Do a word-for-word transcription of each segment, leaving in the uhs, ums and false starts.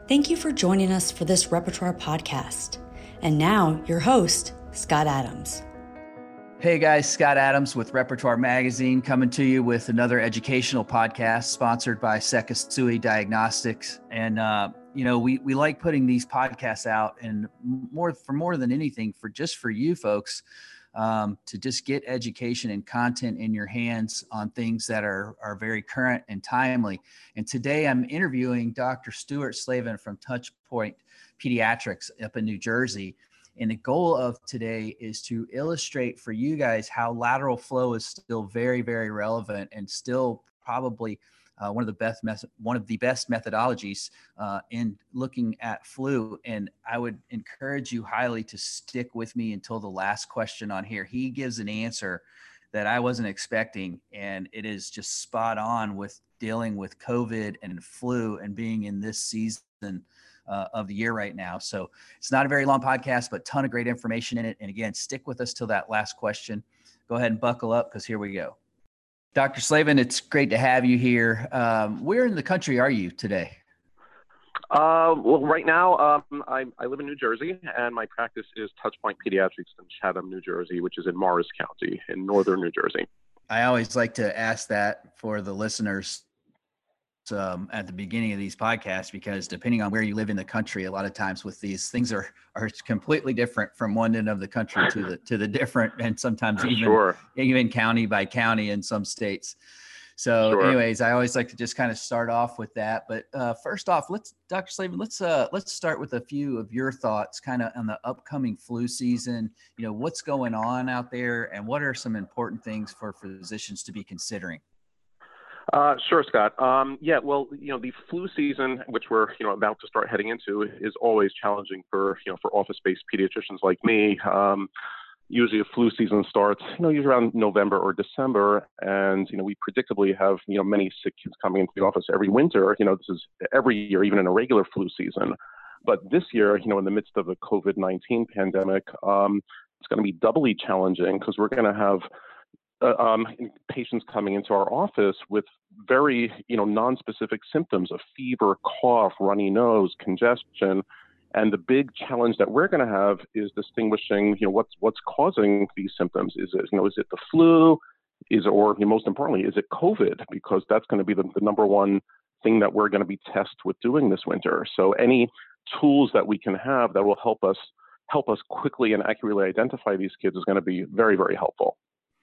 Thank you for joining us for this Repertoire podcast. And now, your host, Scott Adams. Hey guys, Scott Adams with Repertoire Magazine coming to you with another educational podcast sponsored by Sekisui Diagnostics. And, uh, you know, we, we like putting these podcasts out and more for more than anything for just for you folks um, to just get education and content in your hands on things that are, are very current and timely. And today I'm interviewing Doctor Stuart Slavin from Touchpoint Pediatrics up in New Jersey. And the goal of today is to illustrate for you guys how lateral flow is still very, very relevant and still probably uh, one of the best mes- one of the best methodologies uh, in looking at flu. And I would encourage you highly to stick with me until the last question on here. He gives an answer that I wasn't expecting, and it is just spot on with dealing with COVID and flu and being in this season Uh, of the year right now. So it's not a very long podcast, but ton of great information in it. And again, stick with us till that last question. Go ahead and buckle up because here we go. Doctor Slavin, it's great to have you here. Um, where in the country are you today? Uh, well, right now, um, I, I live in New Jersey, and my practice is Touchpoint Pediatrics in Chatham, New Jersey, which is in Morris County in northern New Jersey. I always like to ask that for the listeners Um, at the beginning of these podcasts, because depending on where you live in the country, a lot of times with these things are are completely different from one end of the country to the to the different, and sometimes even Sure. even county by county in some states. So, Sure. anyways, I always like to just kind of start off with that. But uh, first off, let's Doctor Slavin, let's uh, let's start with a few of your thoughts, kind of on the upcoming flu season. You know, what's going on out there, and what are some important things for physicians to be considering? Uh, sure, Scott. Um, yeah, well, you know, the flu season, which we're, you know, about to start heading into, is always challenging for, you know, for office-based pediatricians like me. Um, usually a flu season starts, you know, usually around November or December. And, you know, we predictably have, you know, many sick kids coming into the office every winter. You know, this is every year, even in a regular flu season. But this year, you know, in the midst of the COVID nineteen pandemic, um, it's going to be doubly challenging because we're going to have Uh, um, patients coming into our office with very, you know, non-specific symptoms of fever, cough, runny nose, congestion. And the big challenge that we're going to have is distinguishing, you know, what's what's causing these symptoms. Is it, you know, is it the flu? Is it, or you know, most importantly, is it COVID? Because that's going to be the, the number one thing that we're going to be tested with doing this winter. So any tools that we can have that will help us help us quickly and accurately identify these kids is going to be very, very helpful.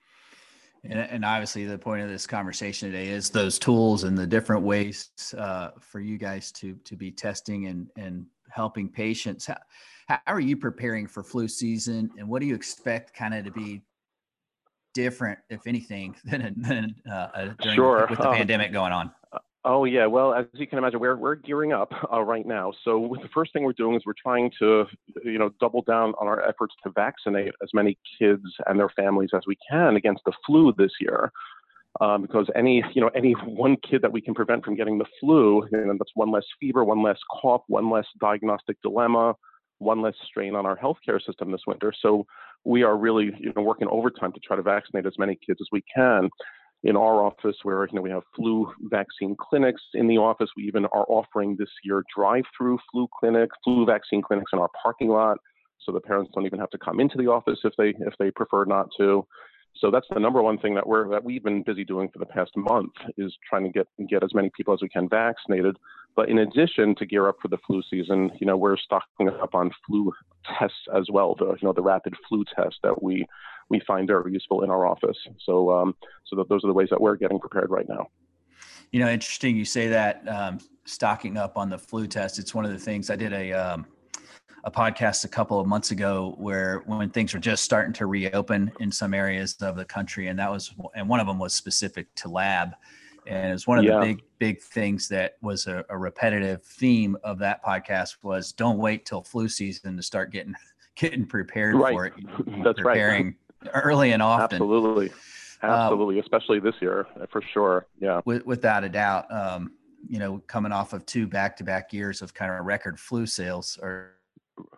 And, and obviously the point of this conversation today is those tools and the different ways uh, for you guys to to be testing and, and helping patients. How, how are you preparing for flu season, and what do you expect kind of to be different, if anything, than, than uh, during Sure. the, with the Um, pandemic going on? Oh, yeah. Well, as you can imagine, we're we're gearing up uh, right now. So the first thing we're doing is we're trying to, you know, double down on our efforts to vaccinate as many kids and their families as we can against the flu this year. Um, because any, you know, any one kid that we can prevent from getting the flu, you know, that's one less fever, one less cough, one less diagnostic dilemma, one less strain on our healthcare system this winter. So we are really, you know, working overtime to try to vaccinate as many kids as we can. In our office, where you know we have flu vaccine clinics in the office, we even are offering this year drive-through flu clinic, flu vaccine clinics in our parking lot, so the parents don't even have to come into the office if they if they prefer not to. So that's the number one thing that we're that we've been busy doing for the past month, is trying to get get as many people as we can vaccinated. But in addition to gear up for the flu season, you know we're stocking up on flu tests as well. The you know the rapid flu test that we. we find are useful in our office. So, um, so that those are the ways that we're getting prepared right now. You know, interesting you say that, um, stocking up on the flu test. It's one of the things I did a, um, a podcast a couple of months ago where when things were just starting to reopen in some areas of the country. And that was, and one of them was specific to lab. And it's one of Yeah. the big, big things that was a, a repetitive theme of that podcast was don't wait till flu season to start getting, getting prepared right. for it. That's preparing right. early and often. Absolutely. Absolutely. Uh, Especially this year, for sure. Yeah. With, without a doubt. Um, you know, coming off of two back-to-back years of kind of record flu sales, or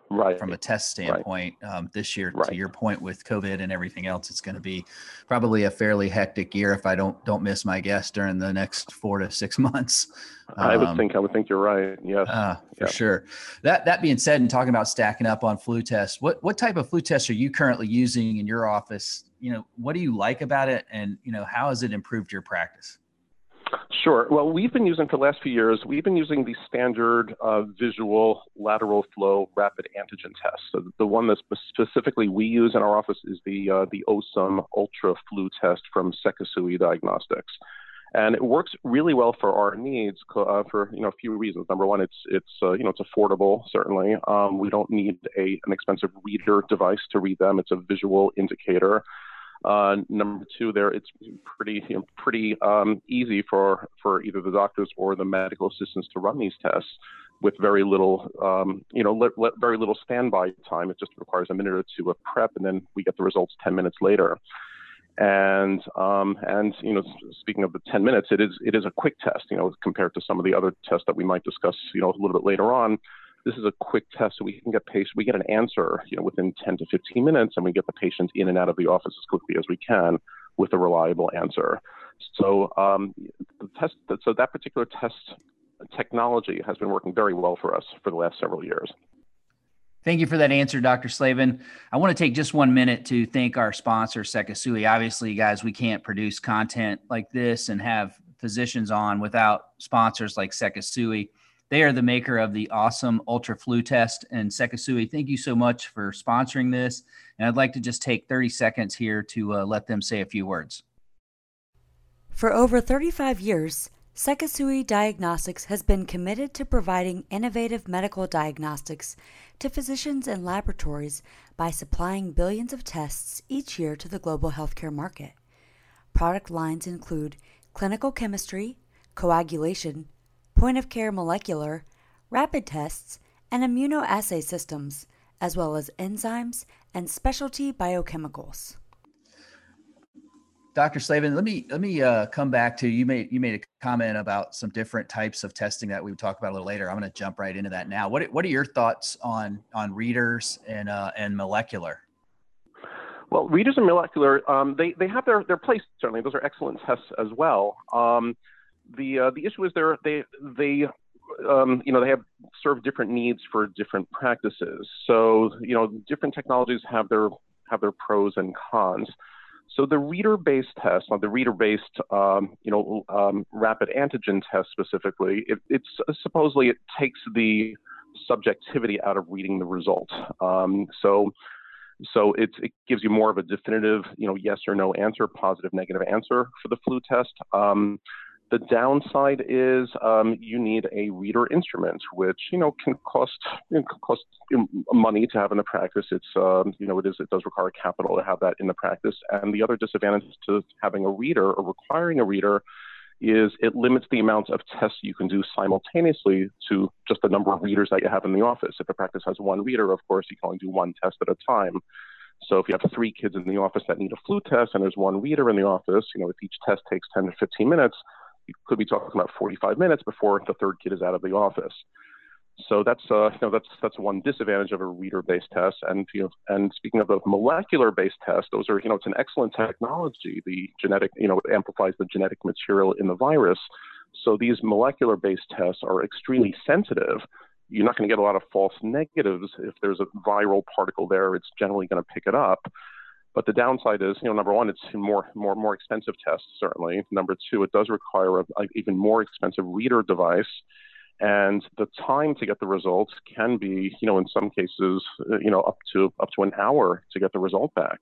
right. from a test standpoint right. um, this year. Right. To your point with COVID and everything else, it's going to be probably a fairly hectic year if I don't don't miss my guess during the next four to six months. Um, I would think I would think you're right. Yes, uh, for yeah. sure. That that being said, and talking about stacking up on flu tests, what what type of flu tests are you currently using in your office? You know, what do you like about it, and you know, how has it improved your practice? Sure. Well, we've been using for the last few years, we've been using the standard uh, visual lateral flow rapid antigen test. So the one that specifically we use in our office is the uh, the O S U M Ultra Flu test from Sekisui Diagnostics. And it works really well for our needs uh, for you know a few reasons. Number one, it's it's uh, you know it's affordable. Certainly, um, we don't need a an expensive reader device to read them. It's a visual indicator. Uh, number two, there it's pretty you know, pretty um, easy for for either the doctors or the medical assistants to run these tests with very little um, you know let, let very little standby time. It just requires a minute or two of prep, and then we get the results ten minutes later. And um, and you know, speaking of the ten minutes, it is it is a quick test. You know, compared to some of the other tests that we might discuss. You know, a little bit later on. This is a quick test, so we can get patient. We get an answer, you know, within ten to fifteen minutes, and we get the patient in and out of the office as quickly as we can with a reliable answer. So um, the test. So that particular test technology has been working very well for us for the last several years. Thank you for that answer, Doctor Slavin. I want to take just one minute to thank our sponsor, Sekisui. Obviously, guys, we can't produce content like this and have physicians on without sponsors like Sekisui. They are the maker of the O S U M Ultra Flu test. And Sekisui, thank you so much for sponsoring this. And I'd like to just take thirty seconds here to uh, let them say a few words. For over thirty-five years, Sekisui Diagnostics has been committed to providing innovative medical diagnostics to physicians and laboratories by supplying billions of tests each year to the global healthcare market. Product lines include clinical chemistry, coagulation, point-of-care molecular, rapid tests, and immunoassay systems, as well as enzymes and specialty biochemicals. Doctor Slavin, let me let me uh, come back to you. Made you made a comment about some different types of testing that we would talk about a little later. I'm going to jump right into that now. What what are your thoughts on on readers and uh, and molecular? Well, readers and molecular, um, they they have their their place certainly. Those are excellent tests as well. Um, the uh, the issue is they're, they they um, you know they have serve different needs for different practices. So you know different technologies have their have their pros and cons. So the reader-based test, or the reader-based, um, you know, um, rapid antigen test specifically, it, it's uh, supposedly it takes the subjectivity out of reading the result. Um, so, so it, it gives you more of a definitive, you know, yes or no answer, positive, negative answer for the flu test. Um, The downside is um, you need a reader instrument, which you know can cost you know, can cost money to have in the practice. It's um, you know it is it does require capital to have that in the practice. And the other disadvantage to having a reader or requiring a reader is it limits the amount of tests you can do simultaneously to just the number of readers that you have in the office. If the practice has one reader, of course, you can only do one test at a time. So if you have three kids in the office that need a flu test and there's one reader in the office, you know if each test takes ten to fifteen minutes. You could be talking about forty-five minutes before the third kid is out of the office. So that's uh, you know that's that's one disadvantage of a reader-based test. And you know, and speaking of the molecular-based tests, those are you know it's an excellent technology. The genetic you know it amplifies the genetic material in the virus. So these molecular-based tests are extremely sensitive. You're not going to get a lot of false negatives if there's a viral particle there. It's generally going to pick it up. But the downside is, you know, number one, it's more, more, more expensive tests, certainly. Number two, it does require an even more expensive reader device. And the time to get the results can be, you know, in some cases, you know, up to up to an hour to get the result back.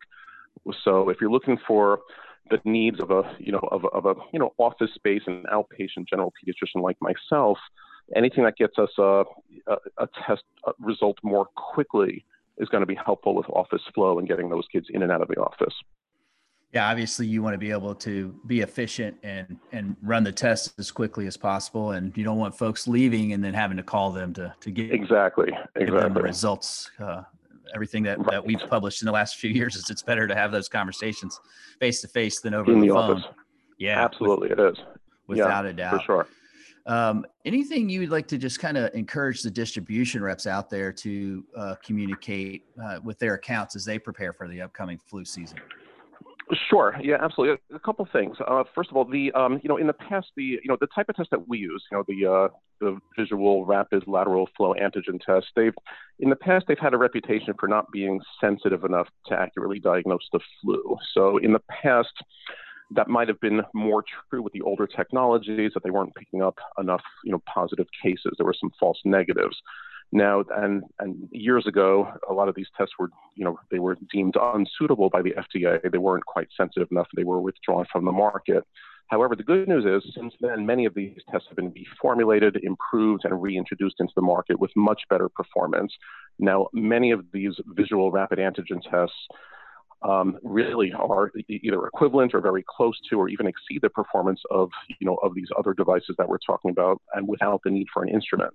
So if you're looking for the needs of a, you know, of a, of a you know, office space and outpatient general pediatrician like myself, anything that gets us a, a, a test result more quickly is going to be helpful with office flow and getting those kids in and out of the office. Yeah, obviously you want to be able to be efficient and and run the test as quickly as possible, and you don't want folks leaving and then having to call them to to get exactly give exactly them the results. Uh, everything that, right. that we've published in the last few years is it's better to have those conversations face to face than over in the, the phone. office. Yeah, absolutely, with, it is without yeah, a doubt for sure. Um, anything you would like to just kind of encourage the distribution reps out there to uh, communicate uh, with their accounts as they prepare for the upcoming flu season? Sure. Yeah, absolutely. A couple things. Uh, first of all, the um, you know in the past the you know the type of test that we use, you know the uh, the visual rapid lateral flow antigen test. They've in the past they've had a reputation for not being sensitive enough to accurately diagnose the flu. So in the past, that might have been more true with the older technologies, that they weren't picking up enough you know positive cases. There were some false negatives. Now, and, and years ago, a lot of these tests were, you know, they were deemed unsuitable by the F D A. They weren't quite sensitive enough. They were withdrawn from the market. However, the good news is, since then, many of these tests have been reformulated, improved, and reintroduced into the market with much better performance. Now, many of these visual rapid antigen tests um, really are either equivalent or very close to, or even exceed the performance of, you know, of these other devices that we're talking about, and without the need for an instrument.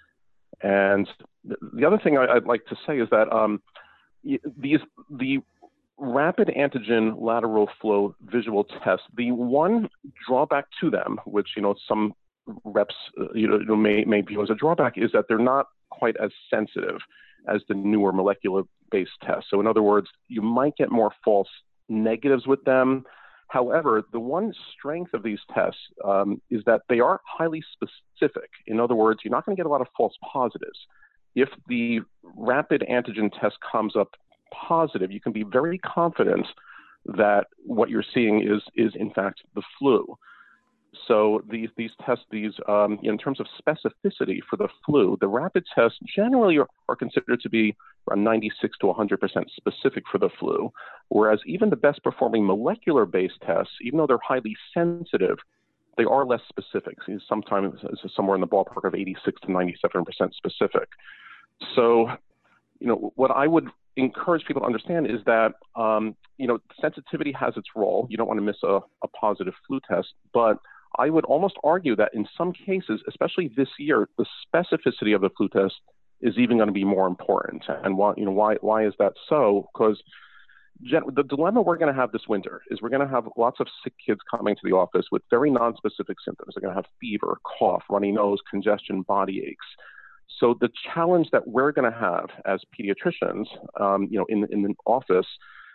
And the other thing I'd like to say is that um, these the rapid antigen lateral flow visual tests, the one drawback to them, which you know some reps uh, you know may may view as a drawback, is that they're not quite as sensitive as the newer molecular-based tests. So in other words, you might get more false negatives with them. However, the one strength of these tests um, is that they are highly specific. In other words, you're not going to get a lot of false positives. If the rapid antigen test comes up positive, you can be very confident that what you're seeing is, is in fact, the flu. So these, these tests, these um, in terms of specificity for the flu, the rapid tests generally are, are considered to be around ninety-six to one hundred percent specific for the flu, whereas even the best performing molecular-based tests, even though they're highly sensitive, they are less specific. So sometimes it's somewhere in the ballpark of eighty-six to ninety-seven percent specific. So, you know, what I would encourage people to understand is that, um, you know, sensitivity has its role. You don't want to miss a, a positive flu test, but I would almost argue that in some cases, especially this year, the specificity of the flu test is even going to be more important. And why, you know, why, why is that so? Because the dilemma we're going to have this winter is we're going to have lots of sick kids coming to the office with very nonspecific symptoms. They're going to have fever, cough, runny nose, congestion, body aches. So the challenge that we're going to have as pediatricians, um, you know, in, in the office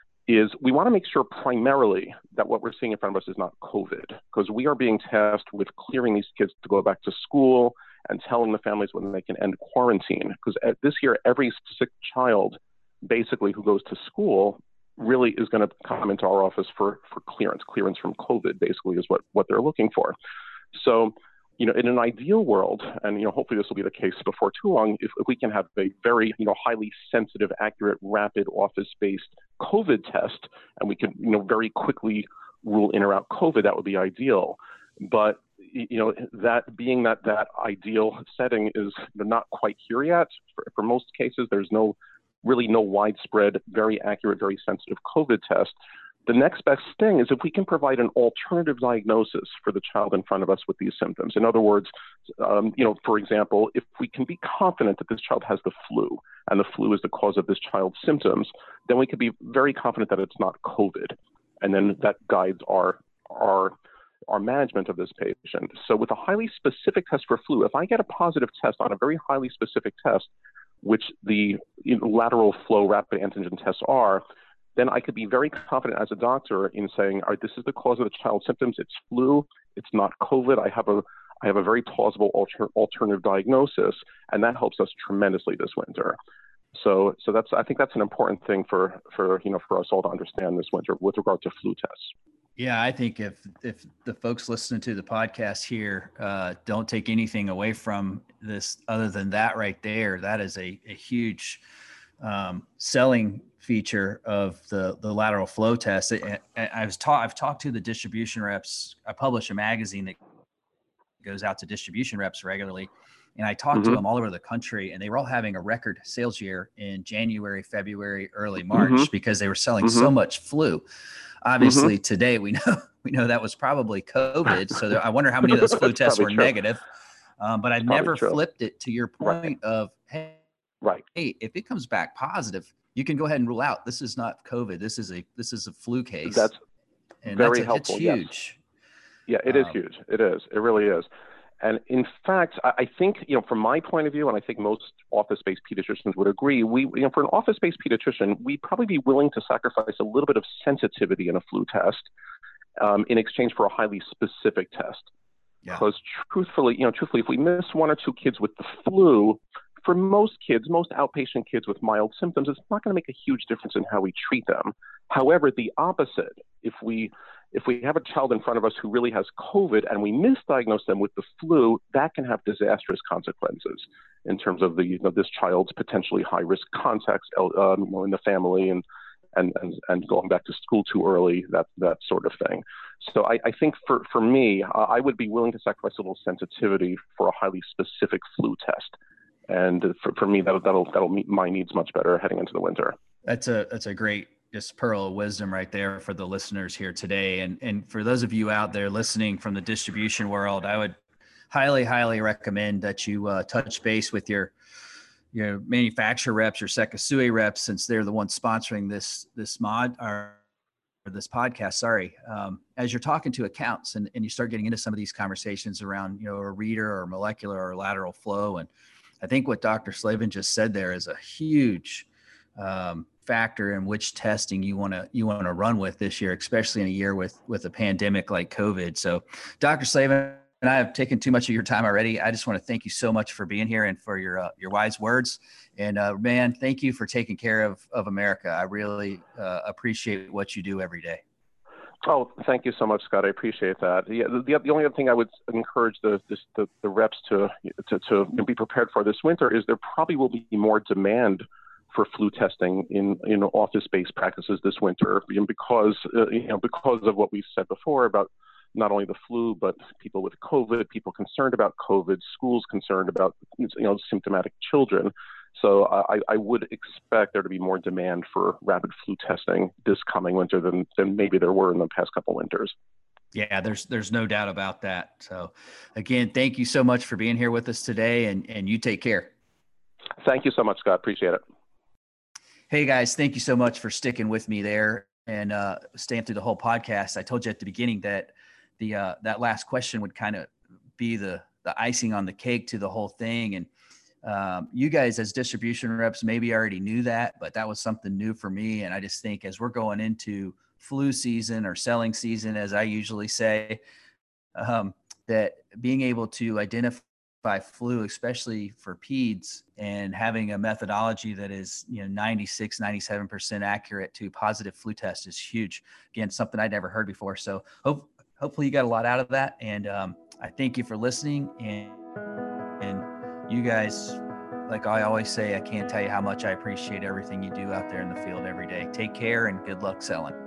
is we want to make sure primarily that what we're seeing in front of us is not COVID, because we are being tasked with clearing these kids to go back to school and telling the families when they can end quarantine. Because this year, every sick child basically who goes to school really is going to come into our office for, for clearance. Clearance from COVID basically is what, what they're looking for. So, you know, in an ideal world, and, you know, hopefully this will be the case before too long, if, if we can have a very, you know, highly sensitive, accurate, rapid office-based COVID test, and we can, you know, very quickly rule in or out COVID, that would be ideal. But, you know, that being that that ideal setting is not quite here yet. For, for most cases, there's no, really no widespread, very accurate, very sensitive COVID test. The next best thing is if we can provide an alternative diagnosis for the child in front of us with these symptoms. In other words, um, you know, for example, if we can be confident that this child has the flu and the flu is the cause of this child's symptoms, then we can be very confident that it's not COVID. And then that guides our, our, our management of this patient. So with a highly specific test for flu, if I get a positive test on a very highly specific test, which the you know, lateral flow rapid antigen tests are, then I could be very confident as a doctor in saying, all right, this is the cause of the child's symptoms. It's flu. It's not COVID. I have a, I have a very plausible alter, alternative diagnosis, and that helps us tremendously this winter. So, so that's, I think that's an important thing for, for, you know, for us all to understand this winter with regard to flu tests. Yeah, I think if if the folks listening to the podcast here uh, don't take anything away from this other than that right there, that is a, a huge um, selling feature of the the lateral flow test. I, I was taught I've talked to the distribution reps. I publish a magazine that goes out to distribution reps regularly, and I talked mm-hmm. to them all over the country, and they were all having a record sales year in January, February, early March mm-hmm. because they were selling mm-hmm. so much flu. Obviously, mm-hmm. today we know we know that was probably COVID. So there, I wonder how many of those flu tests were true. negative. Um, but I never true. flipped it to your point right. of hey, right. hey, if it comes back positive, you can go ahead and rule out this is not COVID. This is a this is a flu case. That's and very that's a, helpful. It's huge. Yes. Yeah, it um, is huge. It is. It really is. And in fact, I, I think, you know, from my point of view, and I think most office-based pediatricians would agree, we, you know, for an office-based pediatrician, we'd probably be willing to sacrifice a little bit of sensitivity in a flu test um, in exchange for a highly specific test. Yeah. Because truthfully, you know, truthfully, if we miss one or two kids with the flu, for most kids, most outpatient kids with mild symptoms, it's not going to make a huge difference in how we treat them. However, the opposite, if we if we have a child in front of us who really has COVID and we misdiagnose them with the flu, that can have disastrous consequences in terms of the you know, this child's potentially high risk contacts um, you know, in the family and, and and and going back to school too early, that that sort of thing. So I, I think for for me, uh, I would be willing to sacrifice a little sensitivity for a highly specific flu test. And for, for me, that'll, that'll, that'll meet my needs much better heading into the winter. That's a, that's a great just pearl of wisdom right there for the listeners here today. And, and for those of you out there listening from the distribution world, I would highly, highly recommend that you uh, touch base with your, your manufacturer reps or Sekisui reps, since they're the ones sponsoring this, this mod or this podcast, sorry. Um, as you're talking to accounts and, and you start getting into some of these conversations around, you know, a reader or molecular or lateral flow. And I think what Doctor Slavin just said there is a huge um, factor in which testing you want to you want to run with this year, especially in a year with with a pandemic like COVID. So, Doctor Slavin, and I have taken too much of your time already. I just want to thank you so much for being here and for your uh, your wise words. And uh, man, thank you for taking care of of America. I really uh, appreciate what you do every day. Oh, thank you so much, Scott. I appreciate that. The, the, the only other thing I would encourage the, the, the, the reps to, to, to be prepared for this winter is there probably will be more demand for flu testing in, in office-based practices this winter, because, uh, you know, because of what we said before about not only the flu, but people with COVID, people concerned about COVID, schools concerned about, you know, symptomatic children. So I, I would expect there to be more demand for rapid flu testing this coming winter than, than maybe there were in the past couple winters. Yeah, there's there's no doubt about that. So again, thank you so much for being here with us today, and, and you take care. Thank you so much, Scott. Appreciate it. Hey guys, thank you so much for sticking with me there and uh, staying through the whole podcast. I told you at the beginning that the uh, that last question would kind of be the the icing on the cake to the whole thing. And Um, you guys as distribution reps maybe already knew that, but that was something new for me. And I just think as we're going into flu season or selling season, as I usually say, um, that being able to identify flu, especially for peds, and having a methodology that is, you know, ninety-six, ninety-seven percent accurate to positive flu test is huge. Again, something I'd never heard before. So hope, hopefully you got a lot out of that. And um, I thank you for listening. And And you guys, like I always say, I can't tell you how much I appreciate everything you do out there in the field every day. Take care and good luck selling.